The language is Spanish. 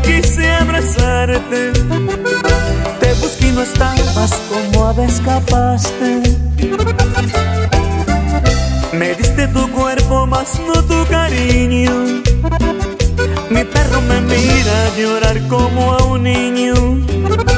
quise abrazarte, te busqué y no estabas, como ave escapaste. Me diste tu cuerpo, mas no tu cariño. Mi perro me mira llorar como a un niño.